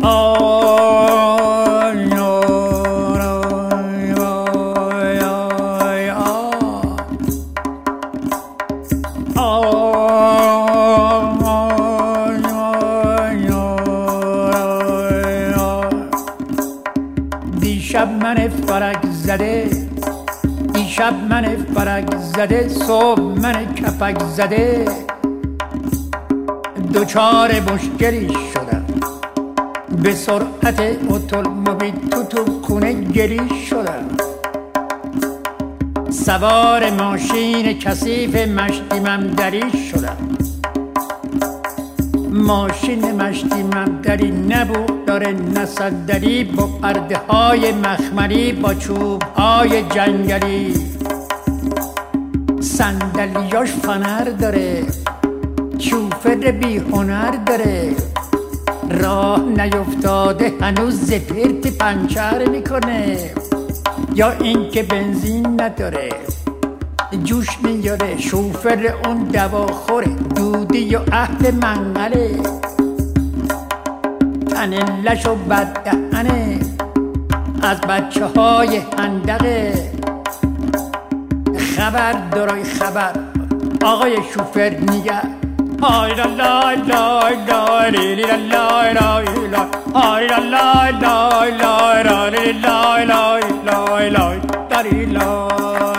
دیشب من فرق زده، دیشب من فرق زده، صبح من کپک زده، دوچار مشکلی شدم، به سرعت اتومبیل تو خونه گری شدم، سوار ماشین کثیف مشتی ممدری شدم. ماشین مشتی ممدری نبود داره نه صندلی، با پرده های مخملی، با چوب های جنگلی، صندلیاش فنر داره، شوفر بی هنر داره، راه نیفتاده هنوز زپرت پنچر میکنه، یا اینکه بنزین نداره جوش میاره، شوفر اون دواخوره، دودی و اهل منقله، تنلش و بددهنه، از بچه های هندقه. خبر دارای خبر آقای شوفر نگر، آی لا لا لا لا لی لا لا لا لا، آی لا لا لا لا لا لی لا لا لا لا لا لا.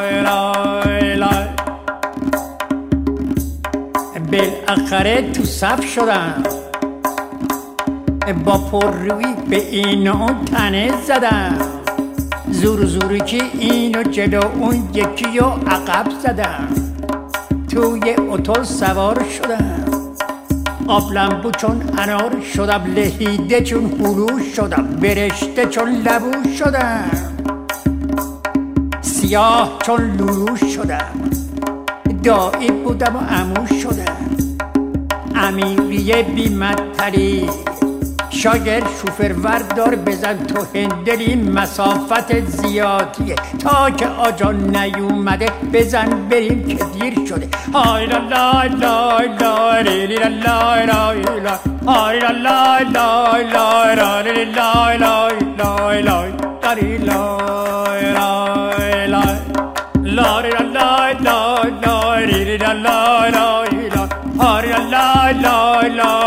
بالاخره تو صف شدم، با پررویی به این و اون تنه زدم، زور زوری که اینو جلو اون یکی رو عقب زدم، توی اتول سوار شدم، آبلمبو چون انار شدم، لهیده چون هلو شدم، برشته چون لبو شدم، سیاه چون لولو شدم، دایی بودم و عمو شدم، امیریه بیمدتری، شاگرد شوفر وردار بزن تو هندلی، مسافت زیادیه تا که آجا نیومده، بزن بریم که دیر شده. آی لا لا لا لا لی لا لا لا لا، آی لا لا لا لا لا لی لا لا لا لا لا لا لا لا لا لا لا لا لا لا لا لا لا لا لا